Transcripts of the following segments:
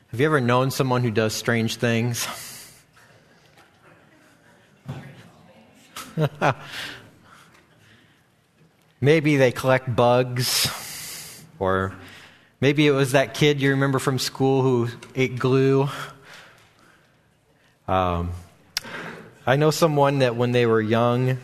Have you ever known someone who does strange things? Maybe they collect bugs, or maybe it was that kid you remember from school who ate glue. I know someone that when they were young,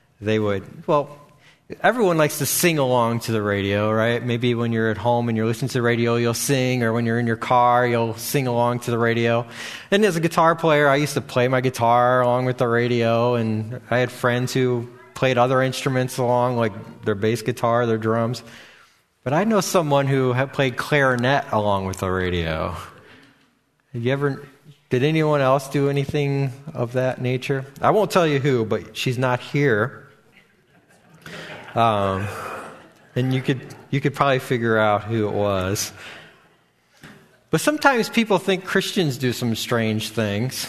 everyone likes to sing along to the radio, right? Maybe when you're at home and you're listening to the radio, you'll sing, or when you're in your car, you'll sing along to the radio. And as a guitar player, I used to play my guitar along with the radio, and I had friends who played other instruments along, like their bass guitar, their drums. But I know someone who had played clarinet along with the radio. Did anyone else do anything of that nature? I won't tell you who, but she's not here. And you could probably figure out who it was. But sometimes people think Christians do some strange things,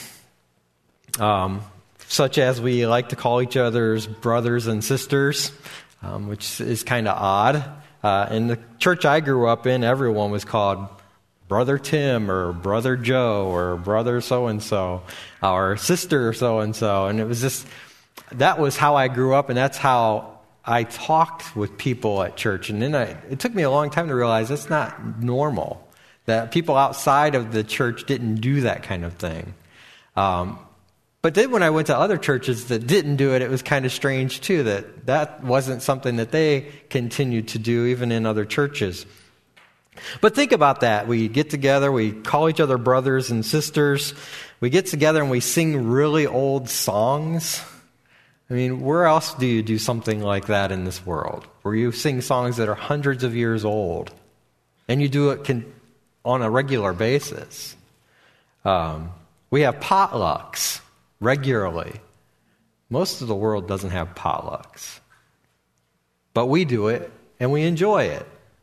such as we like to call each other's brothers and sisters, which is kind of odd. In the church I grew up in, everyone was called Brother Tim or Brother Joe or Brother so-and-so or Sister so-and-so. And it was that was how I grew up, and that's how I talked with people at church. And then it took me a long time to realize that's not normal, that people outside of the church didn't do that kind of thing. But then when I went to other churches that didn't do it, it was kind of strange too, that wasn't something that they continued to do even in other churches. But think about that. We get together, we call each other brothers and sisters. We get together and we sing really old songs. I mean, where else do you do something like that in this world? Where you sing songs that are hundreds of years old, and you do it on a regular basis. We have potlucks regularly. Most of the world doesn't have potlucks. But we do it, and we enjoy it.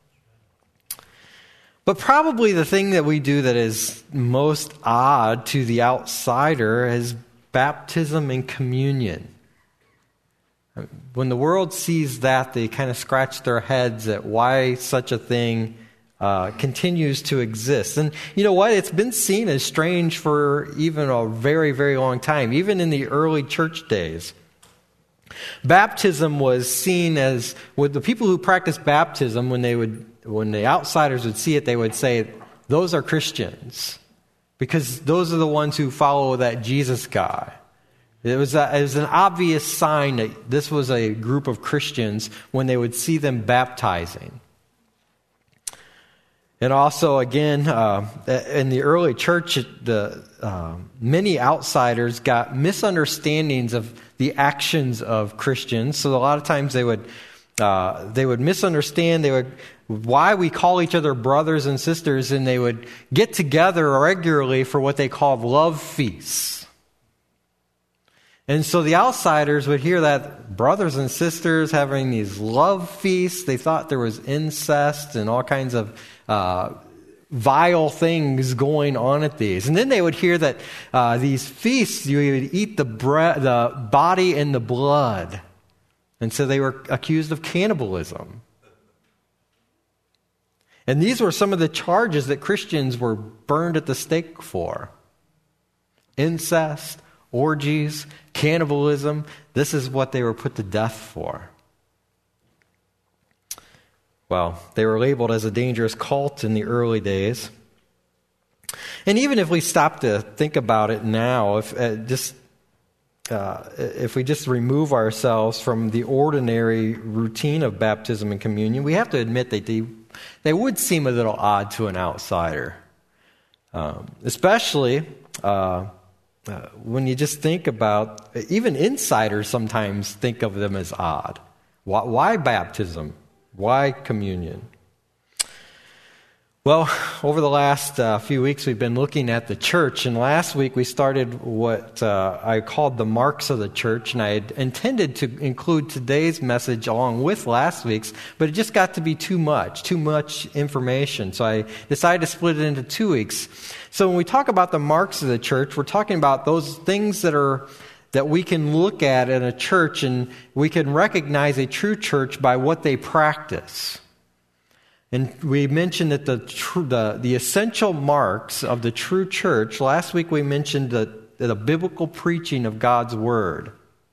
But probably the thing that we do that is most odd to the outsider is baptism and communion. When the world sees that, they kind of scratch their heads at why such a thing continues to exist. And you know what? It's been seen as strange for even a very, very long time, even in the early church days. Baptism was seen as, with the people who practiced baptism, when the outsiders would see it, they would say, those are Christians, because those are the ones who follow that Jesus guy. It was an obvious sign that this was a group of Christians when they would see them baptizing. And also, again, in the early church, many outsiders got misunderstandings of the actions of Christians. So a lot of times they would misunderstand why we call each other brothers and sisters, and they would get together regularly for what they called love feasts. And so the outsiders would hear that brothers and sisters having these love feasts. They thought there was incest and all kinds of vile things going on at these. And then they would hear that these feasts, you would eat the body and the blood. And so they were accused of cannibalism. And these were some of the charges that Christians were burned at the stake for. Incest, orgies, cannibalism. This is what they were put to death for. Well, they were labeled as a dangerous cult in the early days. And even if we stop to think about it now, if we just remove ourselves from the ordinary routine of baptism and communion, we have to admit that they would seem a little odd to an outsider. Especially when you just think about, even insiders sometimes think of them as odd. Why baptism? Why communion? Well, over the last few weeks, we've been looking at the church, and last week we started what I called the marks of the church, and I had intended to include today's message along with last week's, but it just got to be too much information, so I decided to split it into 2 weeks. So when we talk about the marks of the church, we're talking about those things that we can look at in a church, and we can recognize a true church by what they practice. And we mentioned that the essential marks of the true church, last week we mentioned the biblical preaching of God's Word.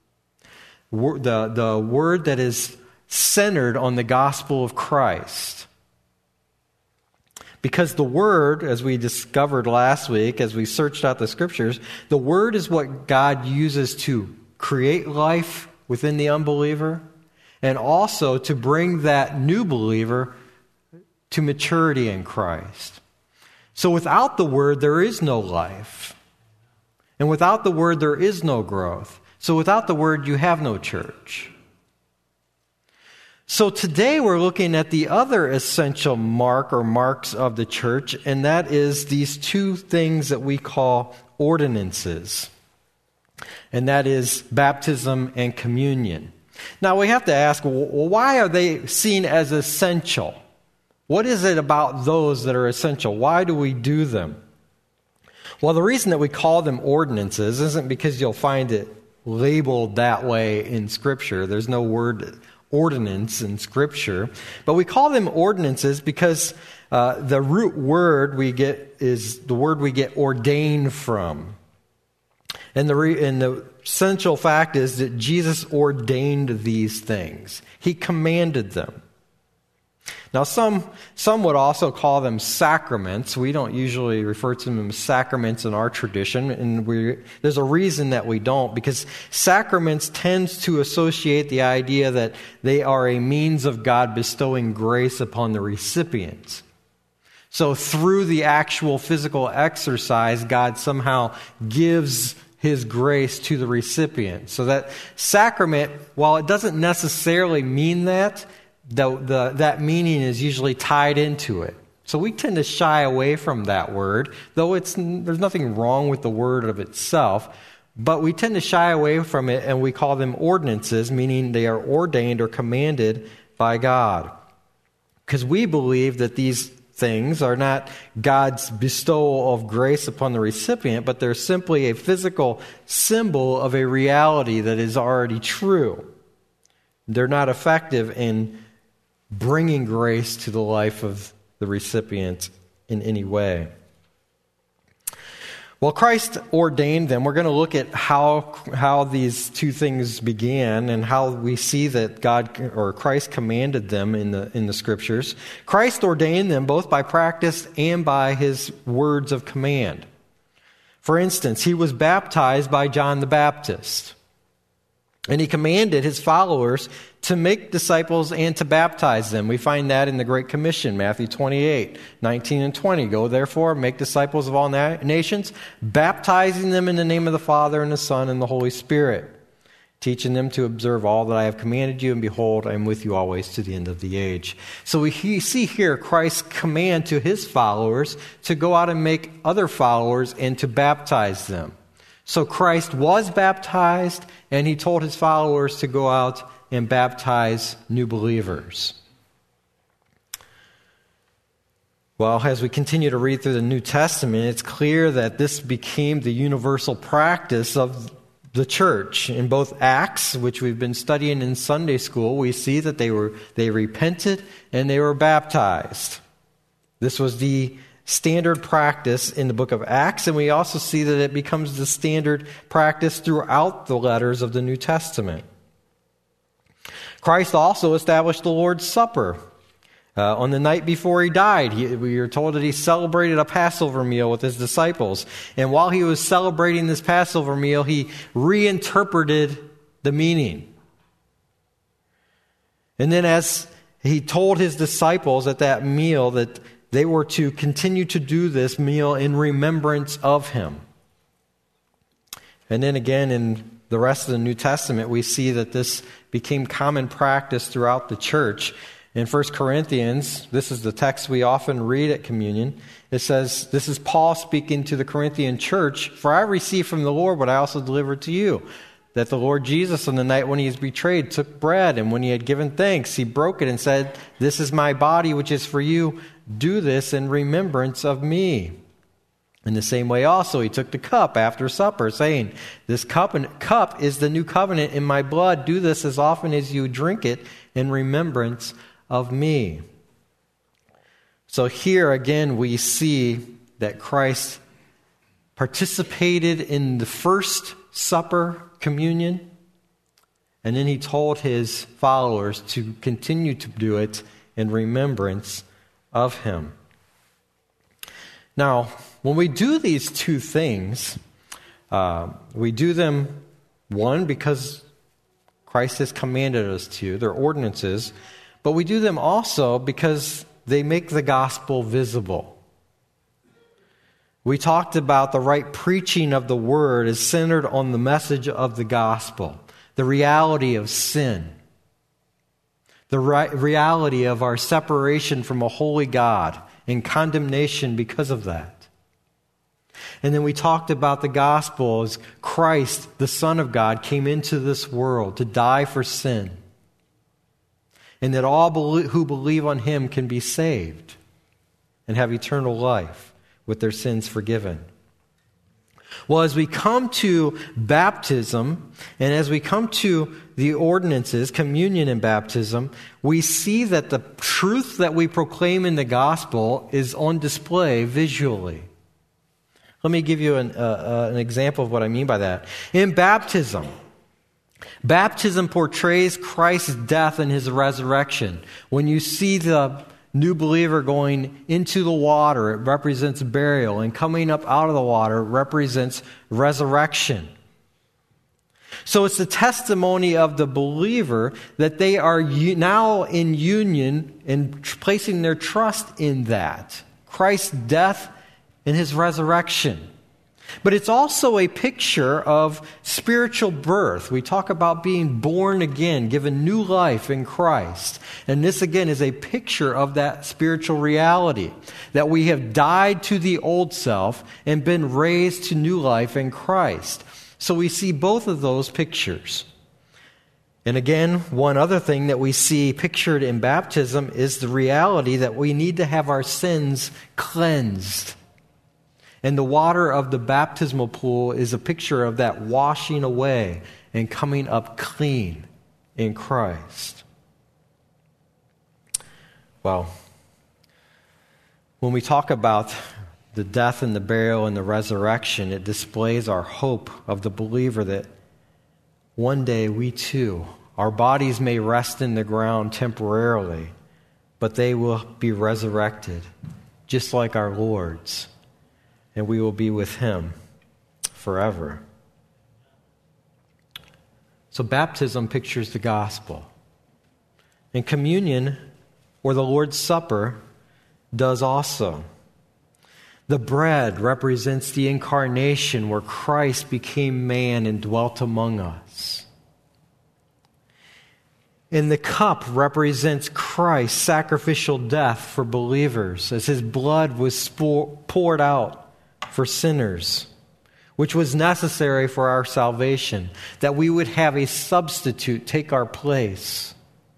The Word that is centered on the gospel of Christ. Because the Word, as we discovered last week, as we searched out the Scriptures, the Word is what God uses to create life within the unbeliever and also to bring that new believer to maturity in Christ. So without the Word, there is no life. And without the Word, there is no growth. So without the Word, you have no church. So today we're looking at the other essential mark or marks of the church, and that is these two things that we call ordinances. And that is baptism and communion. Now we have to ask, well, why are they seen as essential? What is it about those that are essential? Why do we do them? Well, the reason that we call them ordinances isn't because you'll find it labeled that way in Scripture. There's no word ordinance in Scripture. But we call them ordinances because the root word we get is the word we get ordained from. And the essential fact is that Jesus ordained these things. He commanded them. Now, some would also call them sacraments. We don't usually refer to them as sacraments in our tradition, and there's a reason that we don't, because sacraments tends to associate the idea that they are a means of God bestowing grace upon the recipients. So through the actual physical exercise, God somehow gives His grace to the recipient. So that sacrament, while it doesn't necessarily mean that, that meaning is usually tied into it. So we tend to shy away from that word, though there's nothing wrong with the word of itself, but we tend to shy away from it, and we call them ordinances, meaning they are ordained or commanded by God. Because we believe that these things are not God's bestowal of grace upon the recipient, but they're simply a physical symbol of a reality that is already true. They're not effective in bringing grace to the life of the recipient in any way. Well, Christ ordained them. We're going to look at how these two things began and how we see that God or Christ commanded them in the Scriptures. Christ ordained them both by practice and by His words of command. For instance, He was baptized by John the Baptist. And He commanded His followers to make disciples and to baptize them. We find that in the Great Commission, Matthew 28, 19 and 20. Go therefore, make disciples of all nations, baptizing them in the name of the Father and the Son and the Holy Spirit, teaching them to observe all that I have commanded you, and behold, I am with you always to the end of the age. So we see here Christ's command to His followers to go out and make other followers and to baptize them. So Christ was baptized, and He told His followers to go out and baptize new believers. Well, as we continue to read through the New Testament, it's clear that this became the universal practice of the church. In both Acts, which we've been studying in Sunday school, we see that they repented and they were baptized. This was the standard practice in the book of Acts, and we also see that it becomes the standard practice throughout the letters of the New Testament. Christ also established the Lord's Supper. On the night before He died, we are told that He celebrated a Passover meal with His disciples. And while He was celebrating this Passover meal, He reinterpreted the meaning. And then as He told His disciples at that meal that they were to continue to do this meal in remembrance of Him. And then again in the rest of the New Testament, we see that this became common practice throughout the church. In 1 Corinthians, this is the text we often read at communion. It says, this is Paul speaking to the Corinthian church, "For I received from the Lord what I also delivered to you, that the Lord Jesus on the night when He was betrayed took bread, and when He had given thanks, He broke it and said, 'This is my body which is for you. Do this in remembrance of me.' In the same way also He took the cup after supper, saying, 'This cup is the new covenant in my blood. Do this as often as you drink it in remembrance of me.'" So here again we see that Christ participated in the first supper, communion, and then he told his followers to continue to do it in remembrance of him. Now, when we do these two things, we do them, one, because Christ has commanded us to, they're ordinances, but we do them also because they make the gospel visible. We talked about the right preaching of the word is centered on the message of the gospel, the reality of sin, the reality of our separation from a holy God and condemnation because of that. And then we talked about the gospel as Christ, the Son of God, came into this world to die for sin, and that all who believe on him can be saved and have eternal life with their sins forgiven. Well, as we come to baptism, and as we come to the ordinances, communion and baptism, we see that the truth that we proclaim in the gospel is on display visually. Let me give you an example of what I mean by that. In baptism portrays Christ's death and his resurrection. When you see the new believer going into the water, it represents burial, and coming up out of the water represents resurrection. So it's the testimony of the believer that they are now in union and placing their trust in that, Christ's death and his resurrection. But it's also a picture of spiritual birth. We talk about being born again, given new life in Christ. And this again is a picture of that spiritual reality, that we have died to the old self and been raised to new life in Christ. So we see both of those pictures. And again, one other thing that we see pictured in baptism is the reality that we need to have our sins cleansed. And the water of the baptismal pool is a picture of that washing away and coming up clean in Christ. Well, when we talk about the death and the burial and the resurrection, it displays our hope of the believer that one day we too, our bodies may rest in the ground temporarily, but they will be resurrected, just like our Lord's. And we will be with him forever. So baptism pictures the gospel. And communion, or the Lord's Supper, does also. The bread represents the incarnation where Christ became man and dwelt among us. And the cup represents Christ's sacrificial death for believers as his blood was poured out for sinners, which was necessary for our salvation, that we would have a substitute take our place.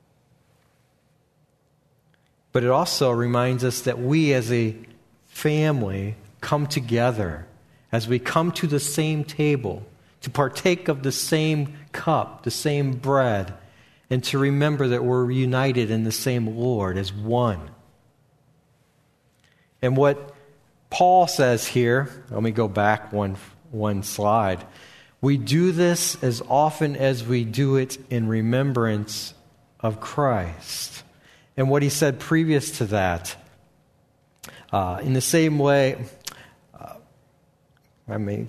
But it also reminds us that we as a family come together, as we come to the same table, to partake of the same cup, the same bread, and to remember that we're united in the same Lord as one. And what Paul says here, let me go back one slide. We do this as often as we do it in remembrance of Christ. And what he said previous to that, in the same way, don't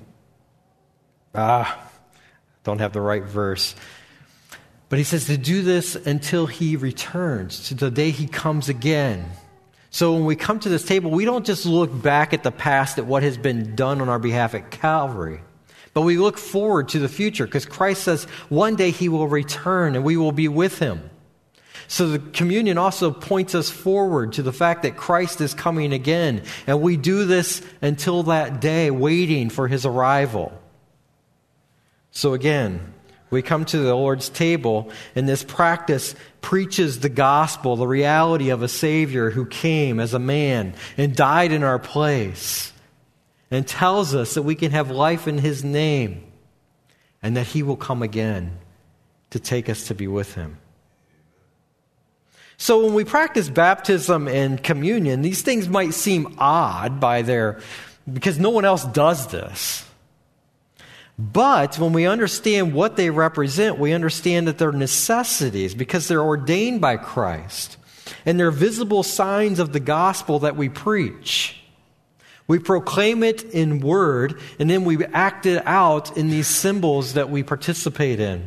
have the right verse. But he says to do this until he returns, to the day he comes again. So when we come to this table, we don't just look back at the past, at what has been done on our behalf at Calvary, but we look forward to the future, because Christ says one day he will return and we will be with him. So the communion also points us forward to the fact that Christ is coming again, and we do this until that day, waiting for his arrival. So again, we come to the Lord's table, and this practice preaches the gospel, the reality of a Savior who came as a man and died in our place, and tells us that we can have life in his name, and that he will come again to take us to be with him. So when we practice baptism and communion, these things might seem odd because no one else does this. But when we understand what they represent, we understand that they're necessities because they're ordained by Christ. And they're visible signs of the gospel that we preach. We proclaim it in word, and then we act it out in these symbols that we participate in.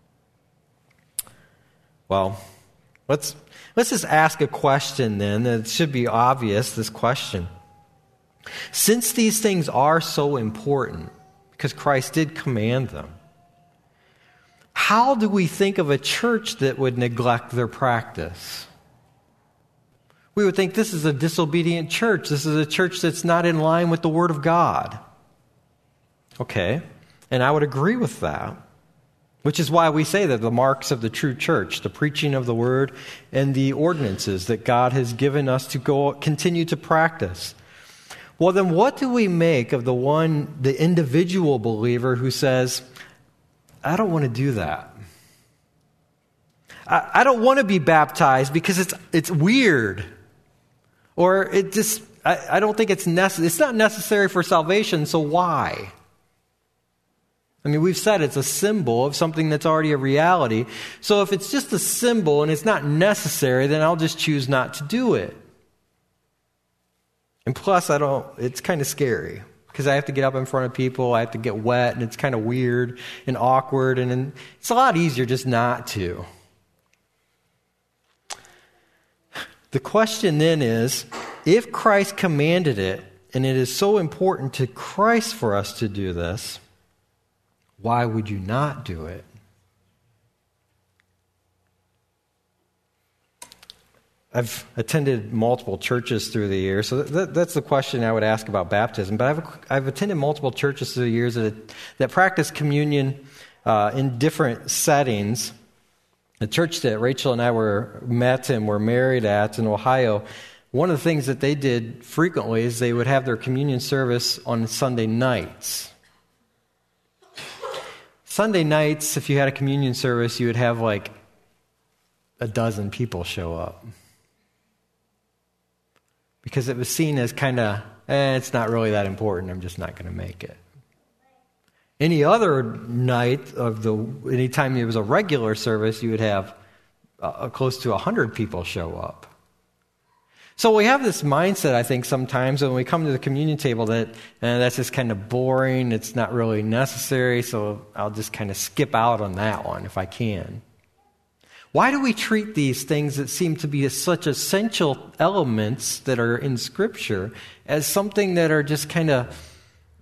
Well, let's just ask a question then. It should be obvious, this question. Since these things are so important, because Christ did command them, how do we think of a church that would neglect their practice? We would think this is a disobedient church. This is a church that's not in line with the Word of God. Okay, and I would agree with that, which is why we say that the marks of the true church, the preaching of the Word, and the ordinances that God has given us to continue to practice. Well, then what do we make of the individual believer who says, I don't want to do that. I don't want to be baptized because it's weird. Or I don't think it's necessary. It's not necessary for salvation, so why? I mean, we've said it's a symbol of something that's already a reality. So if it's just a symbol and it's not necessary, then I'll just choose not to do it. And plus, it's kind of scary because I have to get up in front of people, I have to get wet, and it's kind of weird and awkward, and it's a lot easier just not to. The question then is, if Christ commanded it, and it is so important to Christ for us to do this, why would you not do it? I've attended multiple churches through the years, so that's the question I would ask about baptism. But I've attended multiple churches through the years that practice communion in different settings. The church that Rachel and I met and were married at in Ohio, one of the things that they did frequently is they would have their communion service on Sunday nights. Sunday nights, if you had a communion service, you would have like a dozen people show up. Because it was seen as kind of, it's not really that important, I'm just not going to make it. Any other night anytime it was a regular service, you would have close to 100 people show up. So we have this mindset, I think, sometimes when we come to the communion table that that's just kind of boring, it's not really necessary, so I'll just kind of skip out on that one if I can. Why do we treat these things that seem to be such essential elements that are in Scripture as something that are just kind of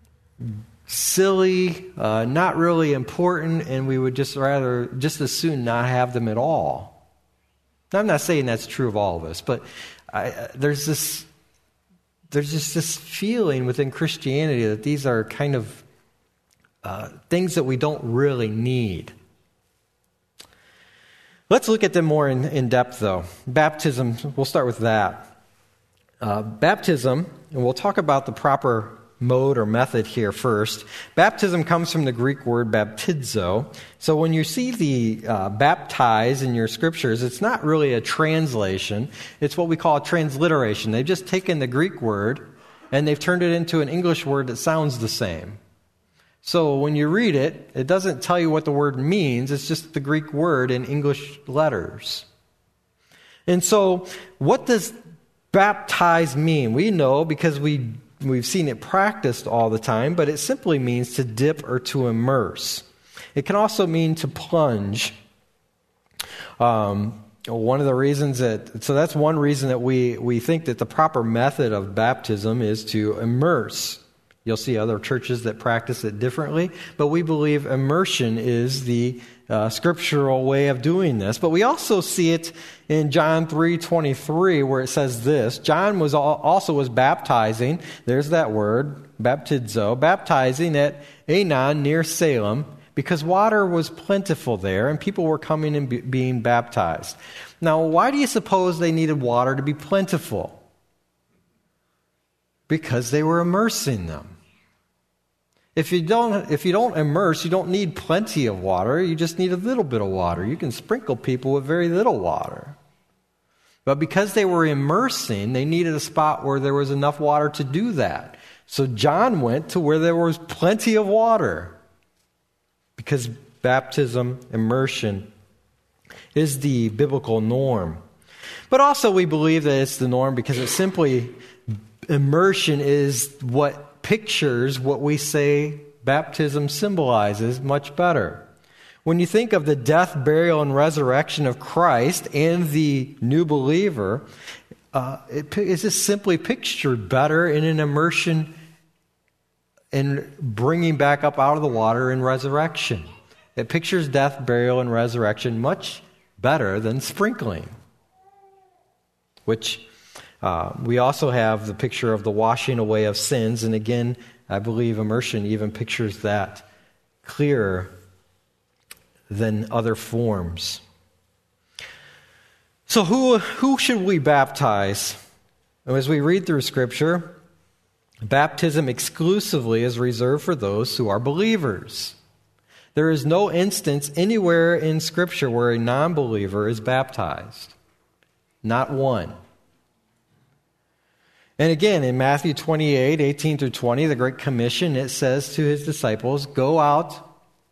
silly, not really important, and we would just as soon not have them at all? Now, I'm not saying that's true of all of us, but there's just this feeling within Christianity that these are kind of things that we don't really need. Let's look at them more in depth, though. Baptism, we'll start with that. Baptism, and we'll talk about the proper mode or method here first. Baptism comes from the Greek word baptizo. So when you see the baptize in your scriptures, it's not really a translation. It's what we call a transliteration. They've just taken the Greek word and they've turned it into an English word that sounds the same. So when you read it, it doesn't tell you what the word means. It's just the Greek word in English letters. And so what does baptize mean? We know because we've seen it practiced all the time, but it simply means to dip or to immerse. It can also mean to plunge. One of the reasons so that's one reason that we think that the proper method of baptism is to immerse. You'll see other churches that practice it differently, but we believe immersion is the scriptural way of doing this. But we also see it in John 3:23, where it says this: John was baptizing. There's that word, baptizo, baptizing at Aenon near Salem, because water was plentiful there, and people were coming and being baptized. Now, why do you suppose they needed water to be plentiful? Because they were immersing them. If you don't immerse, you don't need plenty of water. You just need a little bit of water. You can sprinkle people with very little water. But because they were immersing, they needed a spot where there was enough water to do that. So John went to where there was plenty of water. Because baptism, immersion, is the biblical norm. But also we believe that it's the norm because it's simply, immersion is what pictures what we say baptism symbolizes much better. When you think of the death, burial, and resurrection of Christ and the new believer, it is just simply pictured better in an immersion and bringing back up out of the water in resurrection. It pictures death, burial, and resurrection much better than sprinkling. Which we also have the picture of the washing away of sins. And again, I believe immersion even pictures that clearer than other forms. So who should we baptize? As we read through Scripture, baptism exclusively is reserved for those who are believers. There is no instance anywhere in Scripture where a non-believer is baptized. Not one. And again, in Matthew 28, 18 through 20, the Great Commission, it says to his disciples, go out,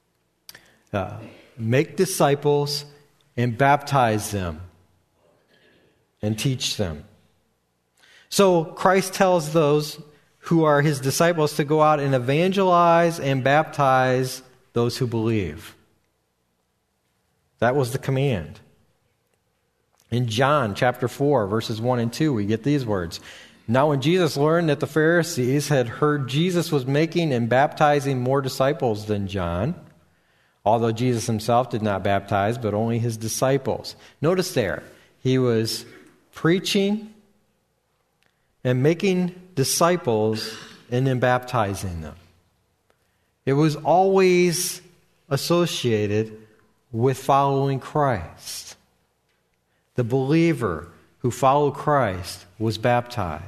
make disciples, and baptize them, and teach them. So Christ tells those who are his disciples to go out and evangelize and baptize those who believe. That was the command. In John chapter 4, verses 1 and 2, we get these words. Now when Jesus learned that the Pharisees had heard Jesus was making and baptizing more disciples than John, although Jesus himself did not baptize, but only his disciples. Notice there, he was preaching and making disciples and then baptizing them. It was always associated with following Christ. The believer who followed Christ was baptized.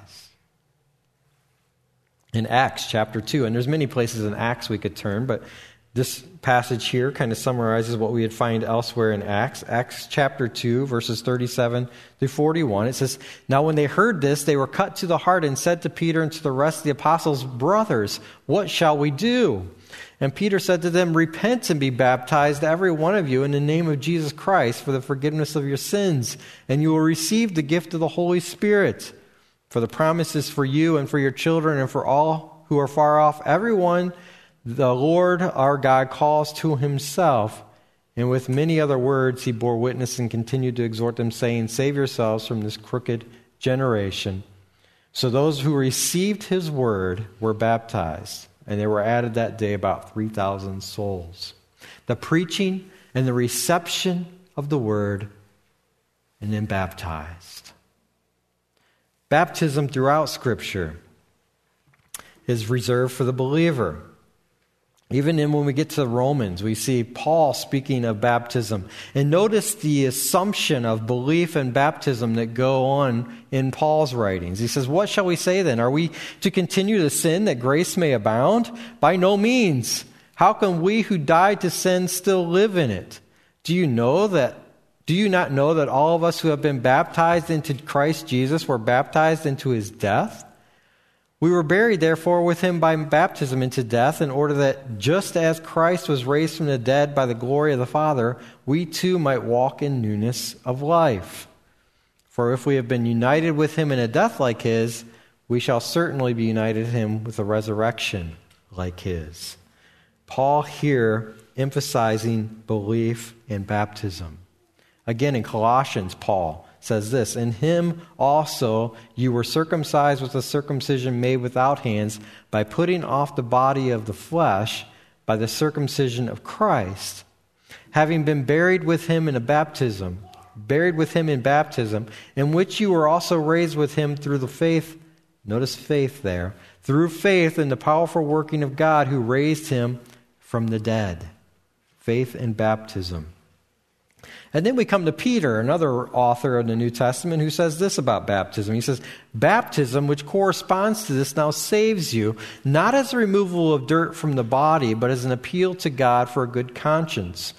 In Acts chapter 2, and there's many places in Acts we could turn, but this passage here kind of summarizes what we would find elsewhere in Acts. Acts chapter 2, verses 37 through 41. It says, Now when they heard this, they were cut to the heart and said to Peter and to the rest of the apostles, Brothers, what shall we do? And Peter said to them, Repent and be baptized, every one of you, in the name of Jesus Christ for the forgiveness of your sins, and you will receive the gift of the Holy Spirit. For the promise is for you and for your children and for all who are far off, everyone the Lord our God calls to himself. And with many other words he bore witness and continued to exhort them, saying, Save yourselves from this crooked generation. So those who received his word were baptized, and there were added that day about 3,000 souls. The preaching and the reception of the word, and then baptized. Baptism throughout Scripture is reserved for the believer. Even when we get to Romans, we see Paul speaking of baptism. And notice the assumption of belief and baptism that go on in Paul's writings. He says, What shall we say then? Are we to continue to sin that grace may abound? By no means. How can we who died to sin still live in it? Do you not know that all of us who have been baptized into Christ Jesus were baptized into his death? We were buried, therefore, with him by baptism into death, in order that just as Christ was raised from the dead by the glory of the Father, we too might walk in newness of life. For if we have been united with him in a death like his, we shall certainly be united with him with a resurrection like his. Paul here emphasizing belief in baptism. Again, in Colossians, Paul says this, In him also you were circumcised with a circumcision made without hands, by putting off the body of the flesh by the circumcision of Christ, having been buried with him in baptism, in which you were also raised with him through the faith, notice faith there, through faith in the powerful working of God who raised him from the dead. Faith in baptism. And then we come to Peter, another author of the New Testament, who says this about baptism. He says, Baptism, which corresponds to this, now saves you, not as a removal of dirt from the body, but as an appeal to God for a good conscience,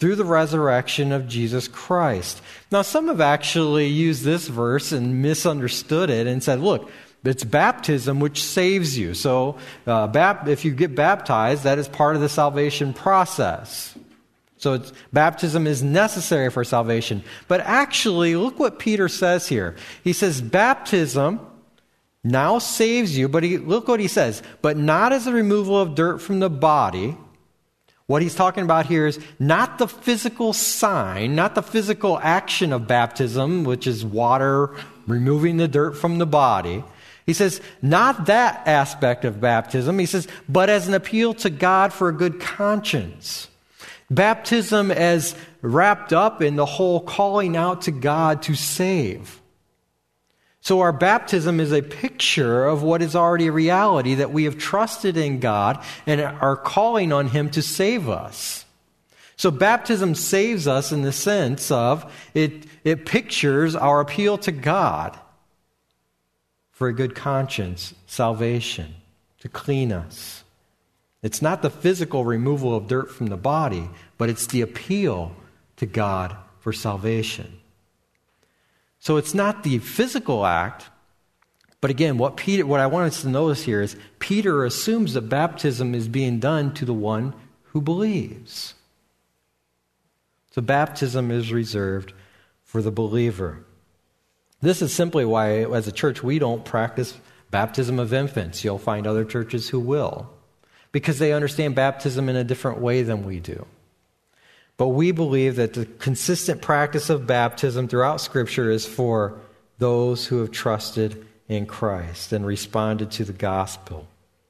through the resurrection of Jesus Christ. Now, some have actually used this verse and misunderstood it and said, look, it's baptism which saves you. So if you get baptized, that is part of the salvation process. So baptism is necessary for salvation. But actually, look what Peter says here. He says baptism now saves you, but look what he says, but not as a removal of dirt from the body. What he's talking about here is not the physical sign, not the physical action of baptism, which is water removing the dirt from the body. He says, not that aspect of baptism. He says, but as an appeal to God for a good conscience. Baptism as wrapped up in the whole calling out to God to save. So our baptism is a picture of what is already a reality, that we have trusted in God and are calling on Him to save us. So baptism saves us in the sense of it pictures our appeal to God for a good conscience, salvation, to clean us. It's not the physical removal of dirt from the body, but it's the appeal to God for salvation. So it's not the physical act, but again, what I want us to notice here is Peter assumes that baptism is being done to the one who believes. So baptism is reserved for the believer. This is simply why, as a church, we don't practice baptism of infants. You'll find other churches who will, because they understand baptism in a different way than we do. But we believe that the consistent practice of baptism throughout Scripture is for those who have trusted in Christ and responded to the gospel.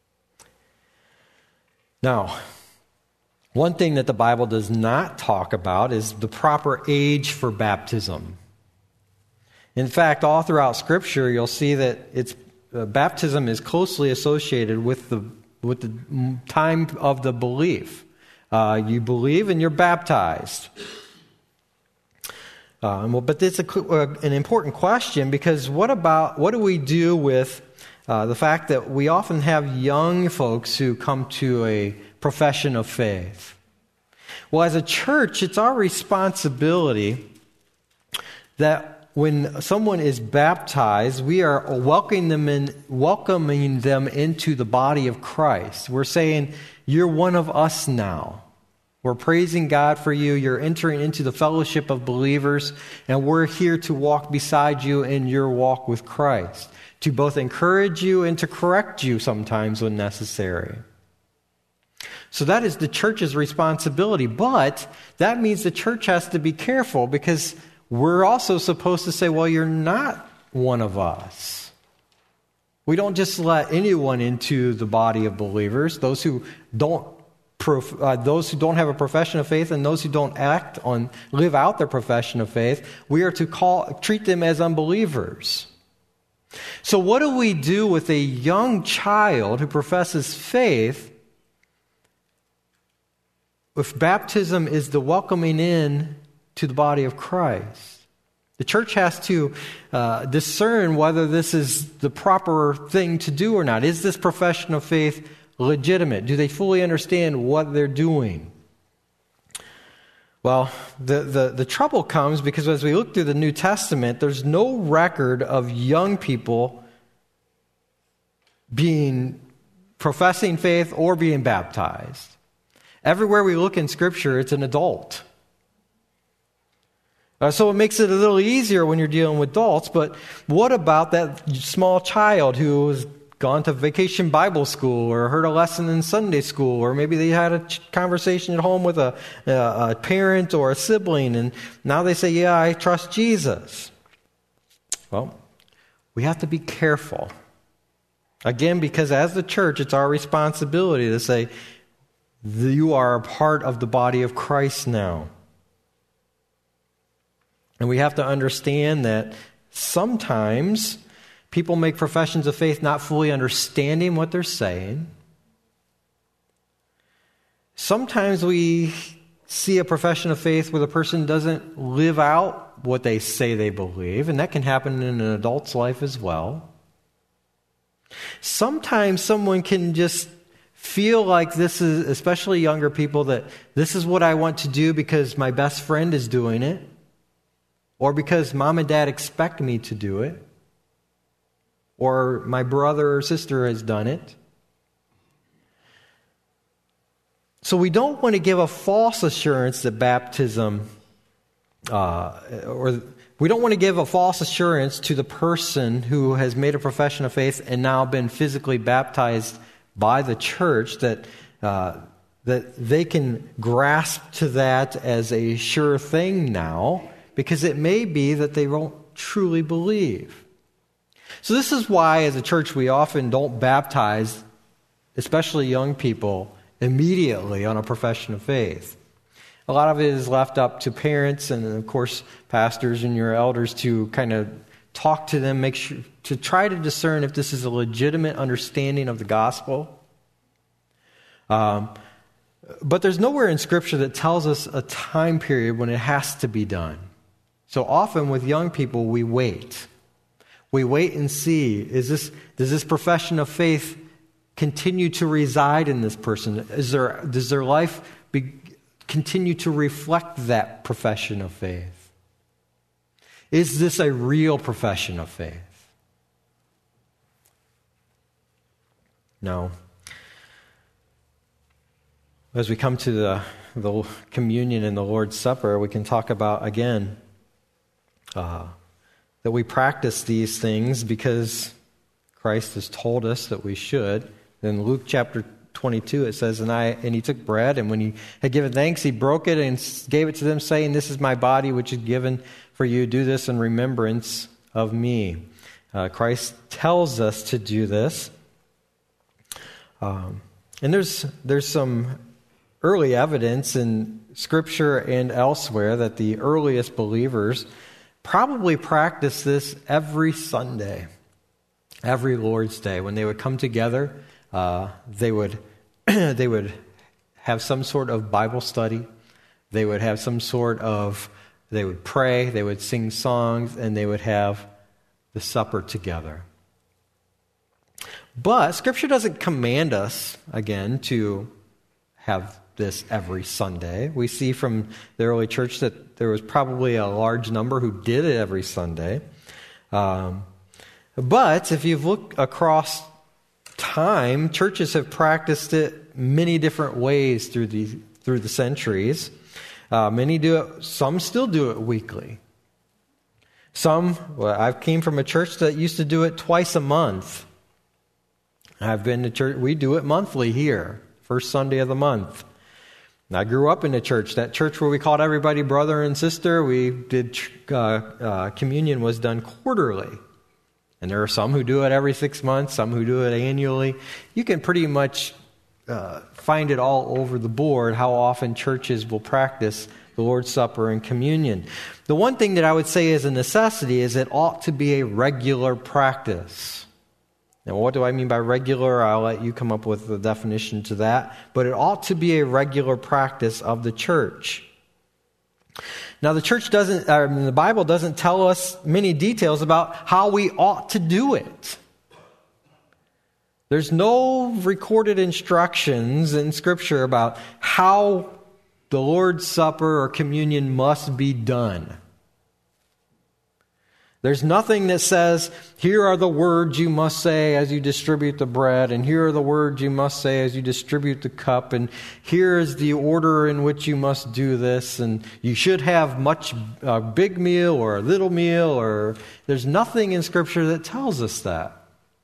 Now, one thing that the Bible does not talk about is the proper age for baptism. In fact, all throughout Scripture, you'll see that baptism is closely associated with the time of the belief. You believe and you're baptized. But it's an important question, because what do we do with the fact that we often have young folks who come to a profession of faith? Well, as a church, it's our responsibility that when someone is baptized, we are welcoming them into the body of Christ. We're saying, you're one of us now. We're praising God for you. You're entering into the fellowship of believers, and we're here to walk beside you in your walk with Christ, to both encourage you and to correct you sometimes when necessary. So that is the church's responsibility, but that means the church has to be careful, because we're also supposed to say, well, you're not one of us. We don't just let anyone into the body of believers, those who don't have a profession of faith and those who don't live out their profession of faith. We are to treat them as unbelievers. So what do we do with a young child who professes faith if baptism is the welcoming in to the body of Christ? The church has to discern whether this is the proper thing to do or not. Is this profession of faith legitimate? Do they fully understand what they're doing? Well, the trouble comes because as we look through the New Testament, there's no record of young people professing faith or being baptized. Everywhere we look in Scripture, it's an adult. So it makes it a little easier when you're dealing with adults, but what about that small child who has gone to vacation Bible school or heard a lesson in Sunday school, or maybe they had a conversation at home with a parent or a sibling, and now they say, yeah, I trust Jesus. Well, we have to be careful. Again, because as the church, it's our responsibility to say, you are a part of the body of Christ now. And we have to understand that sometimes people make professions of faith not fully understanding what they're saying. Sometimes we see a profession of faith where the person doesn't live out what they say they believe, and that can happen in an adult's life as well. Sometimes someone can just feel like this is, especially younger people, that this is what I want to do because my best friend is doing it, or because mom and dad expect me to do it, or my brother or sister has done it. So we don't want to give a false assurance that baptism, or we don't want to give a false assurance to the person who has made a profession of faith and now been physically baptized by the church that they can grasp to that as a sure thing now, because it may be that they won't truly believe. So this is why, as a church, we often don't baptize, especially young people, immediately on a profession of faith. A lot of it is left up to parents and, of course, pastors and your elders to kind of talk to them, make sure to try to discern if this is a legitimate understanding of the gospel. But there's nowhere in Scripture that tells us a time period when it has to be done. So often with young people, we wait. We wait and see, does this profession of faith continue to reside in this person? Does their life continue to reflect that profession of faith? Is this a real profession of faith? No. As we come to the communion and the Lord's Supper, we can talk about, again, that we practice these things because Christ has told us that we should. In Luke chapter 22, it says, And he took bread, and when he had given thanks, he broke it and gave it to them, saying, This is my body, which is given for you. Do this in remembrance of me. Christ tells us to do this. And there's some early evidence in Scripture and elsewhere that the earliest believers probably practiced this every Sunday, every Lord's Day. When they would come together, they would have some sort of Bible study. They would have they would pray, they would sing songs, and they would have the supper together. But Scripture doesn't command us, again, to have this every Sunday. We see from the early church that there was probably a large number who did it every Sunday. But if you look across time, churches have practiced it many different ways through the centuries. Many do it. Some still do it weekly. I came from a church that used to do it twice a month. I've been to church. We do it monthly here, first Sunday of the month. And I grew up in a church. That church where we called everybody brother and sister. We did communion was done quarterly. And there are some who do it every 6 months, some who do it annually. You can pretty much find it all over the board how often churches will practice the Lord's Supper and communion. The one thing that I would say is a necessity is it ought to be a regular practice. Now, what do I mean by regular? I'll let you come up with the definition to that. But it ought to be a regular practice of the church. Now, the Bible doesn't tell us many details about how we ought to do it. There's no recorded instructions in Scripture about how the Lord's Supper or communion must be done. There's nothing that says, here are the words you must say as you distribute the bread, and here are the words you must say as you distribute the cup, and here is the order in which you must do this, and you should have a big meal or a little meal, or there's nothing in Scripture that tells us that.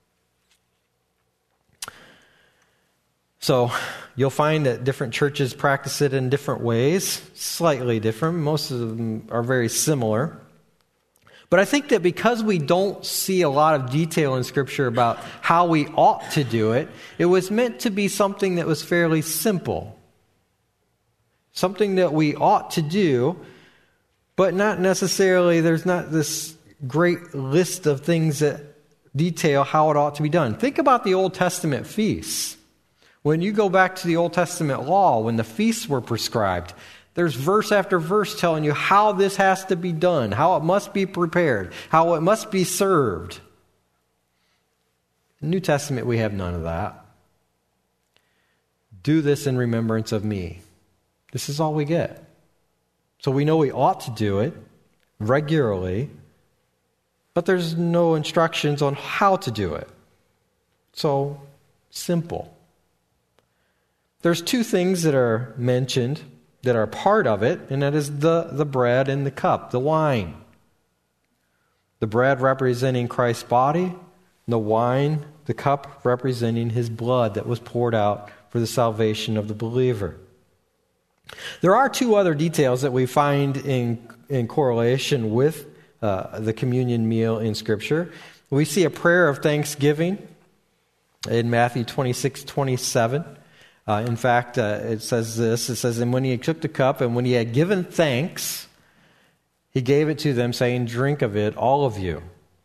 So you'll find that different churches practice it in different ways, slightly different. Most of them are very similar. But I think that because we don't see a lot of detail in Scripture about how we ought to do it, it was meant to be something that was fairly simple. Something that we ought to do, but not necessarily, there's not this great list of things that detail how it ought to be done. Think about the Old Testament feasts. When you go back to the Old Testament law, when the feasts were prescribed, there's verse after verse telling you how this has to be done, how it must be prepared, how it must be served. In the New Testament, we have none of that. Do this in remembrance of me. This is all we get. So we know we ought to do it regularly, but there's no instructions on how to do it. So, simple. There's two things that are mentioned that are part of it, and that is the bread and the cup, the wine. The bread representing Christ's body, the wine, the cup representing his blood that was poured out for the salvation of the believer. There are two other details that we find in correlation with the communion meal in Scripture. We see a prayer of thanksgiving in Matthew 26:27. In fact, it says this. It says, "And when he took the cup, and when he had given thanks, he gave it to them, saying, 'Drink of it, all of you.'"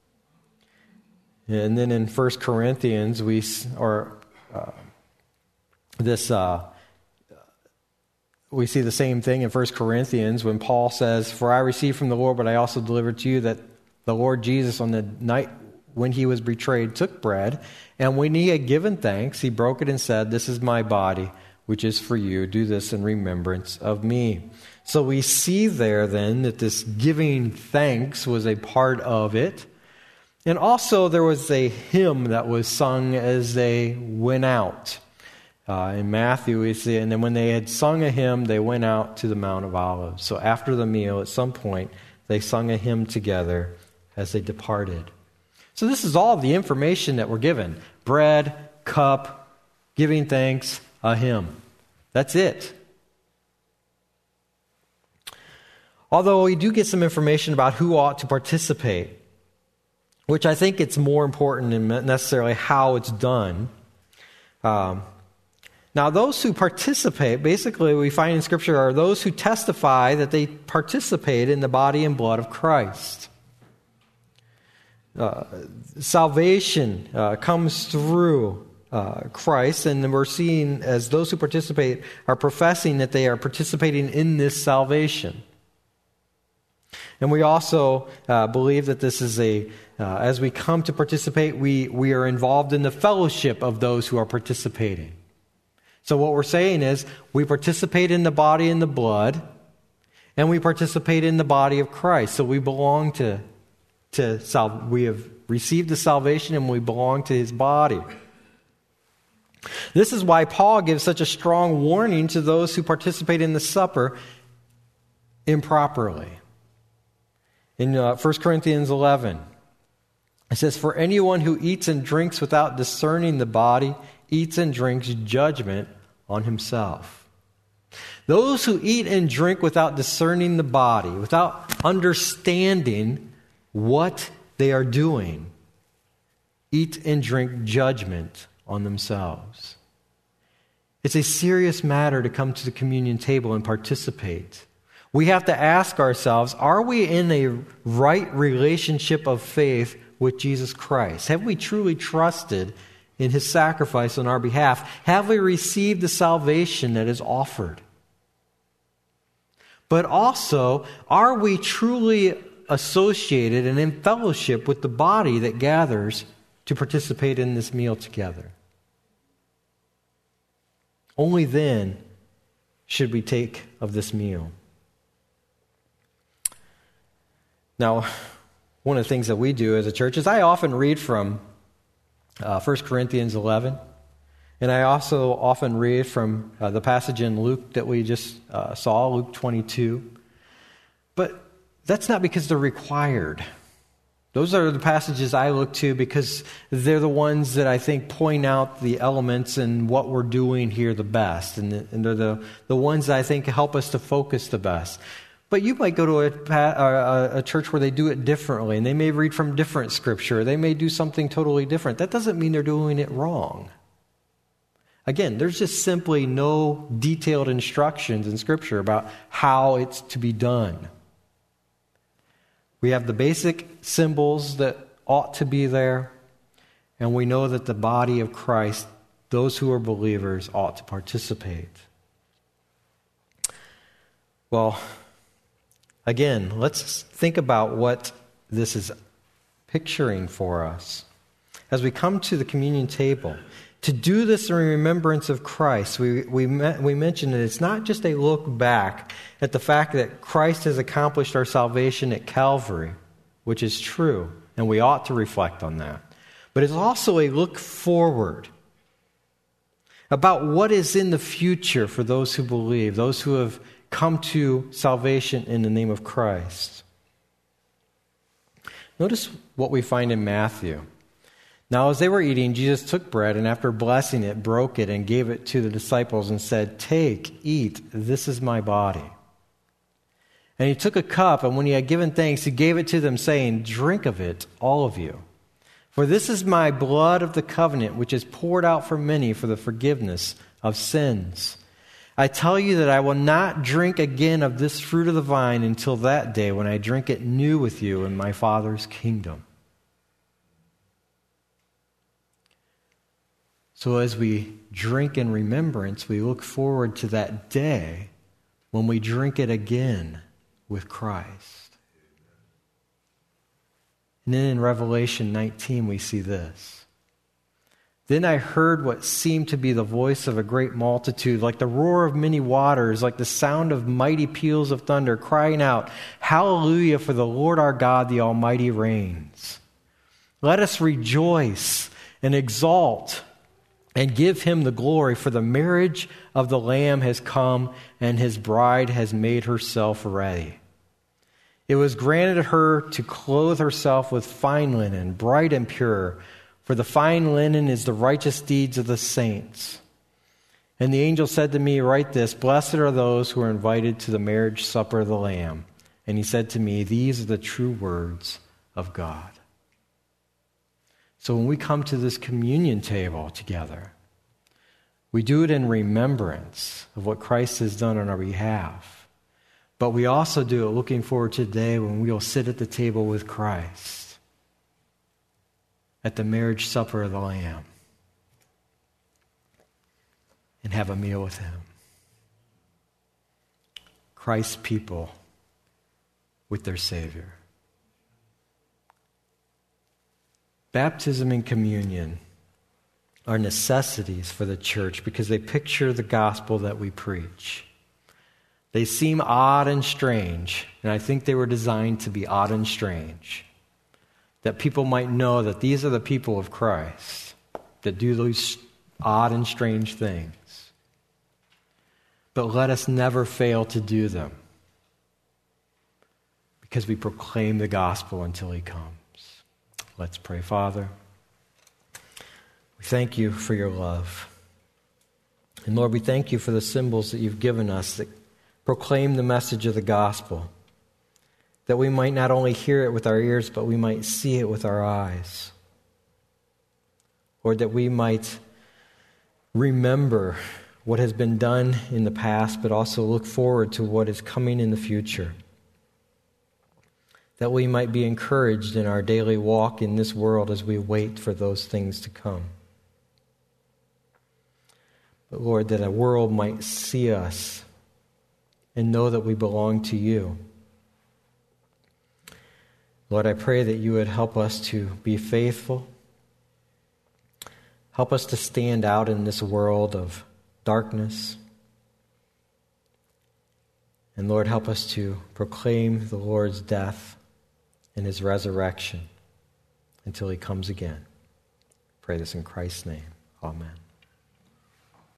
And then in 1 Corinthians, we see the same thing in 1 Corinthians when Paul says, "For I received from the Lord, but I also delivered to you that the Lord Jesus on the night when he was betrayed took bread, and when he had given thanks, he broke it and said, 'This is my body, which is for you. Do this in remembrance of me.'" So we see there then that this giving thanks was a part of it. And also there was a hymn that was sung as they went out. In Matthew we see, and then when they had sung a hymn, they went out to the Mount of Olives. So after the meal, at some point, they sung a hymn together as they departed. So this is all the information that we're given. Bread, cup, giving thanks, a hymn. That's it. Although we do get some information about who ought to participate, which I think it's more important than necessarily how it's done. Now, those who participate, basically we find in Scripture, are those who testify that they participate in the body and blood of Christ. Salvation comes through Christ, and we're seeing as those who participate are professing that they are participating in this salvation. And we also believe that this is as we come to participate, we are involved in the fellowship of those who are participating. So what we're saying is we participate in the body and the blood, and we participate in the body of Christ. So we belong we have received the salvation and we belong to his body. This is why Paul gives such a strong warning to those who participate in the supper improperly. In 1 Corinthians 11, it says, "For anyone who eats and drinks without discerning the body eats and drinks judgment on himself." Those who eat and drink without discerning the body, without understanding what they are doing, eat and drink judgment on themselves. It's a serious matter to come to the communion table and participate. We have to ask ourselves, are we in a right relationship of faith with Jesus Christ? Have we truly trusted in his sacrifice on our behalf? Have we received the salvation that is offered? But also, are we truly associated and in fellowship with the body that gathers to participate in this meal together? Only then should we take of this meal. Now, one of the things that we do as a church is I often read from 1 Corinthians 11, and I also often read from the passage in Luke that we just saw, Luke 22. But that's not because they're required. Those are the passages I look to because they're the ones that I think point out the elements and what we're doing here the best. And they're the ones that I think help us to focus the best. But you might go to a church where they do it differently, and they may read from different scripture. They may do something totally different. That doesn't mean they're doing it wrong. Again, there's just simply no detailed instructions in Scripture about how it's to be done. We have the basic symbols that ought to be there, and we know that the body of Christ, those who are believers, ought to participate. Well, again, let's think about what this is picturing for us. As we come to the communion table, To do this in remembrance of Christ, we mentioned that it's not just a look back at the fact that Christ has accomplished our salvation at Calvary, which is true, and we ought to reflect on that. But it's also a look forward about what is in the future for those who believe, those who have come to salvation in the name of Christ. Notice what we find in Matthew. Now, as they were eating, Jesus took bread, and after blessing it, broke it and gave it to the disciples and said, "Take, eat, this is my body." And he took a cup, and when he had given thanks, he gave it to them, saying, "Drink of it, all of you. For this is my blood of the covenant, which is poured out for many for the forgiveness of sins. I tell you that I will not drink again of this fruit of the vine until that day when I drink it new with you in my Father's kingdom." So as we drink in remembrance, we look forward to that day when we drink it again with Christ. And then in Revelation 19, we see this. Then I heard what seemed to be the voice of a great multitude, like the roar of many waters, like the sound of mighty peals of thunder, crying out, "Hallelujah, for the Lord our God, the Almighty reigns. Let us rejoice and exult and give him the glory, for the marriage of the Lamb has come, and his bride has made herself ready. It was granted her to clothe herself with fine linen, bright and pure, for the fine linen is the righteous deeds of the saints." And the angel said to me, "Write this, blessed are those who are invited to the marriage supper of the Lamb." And he said to me, "These are the true words of God." So when we come to this communion table together, we do it in remembrance of what Christ has done on our behalf. But we also do it looking forward to the day when we will sit at the table with Christ at the marriage supper of the Lamb and have a meal with him. Christ's people with their Savior. Baptism and communion are necessities for the church because they picture the gospel that we preach. They seem odd and strange, and I think they were designed to be odd and strange, that people might know that these are the people of Christ that do these odd and strange things. But let us never fail to do them because we proclaim the gospel until he comes. Let's pray. Father, we thank you for your love. And Lord, we thank you for the symbols that you've given us that proclaim the message of the gospel, that we might not only hear it with our ears, but we might see it with our eyes. Lord, that we might remember what has been done in the past, but also look forward to what is coming in the future. That we might be encouraged in our daily walk in this world as we wait for those things to come. But Lord, that a world might see us and know that we belong to you. Lord, I pray that you would help us to be faithful. Help us to stand out in this world of darkness. And Lord, help us to proclaim the Lord's death and his resurrection until he comes again. Pray this in Christ's name. Amen.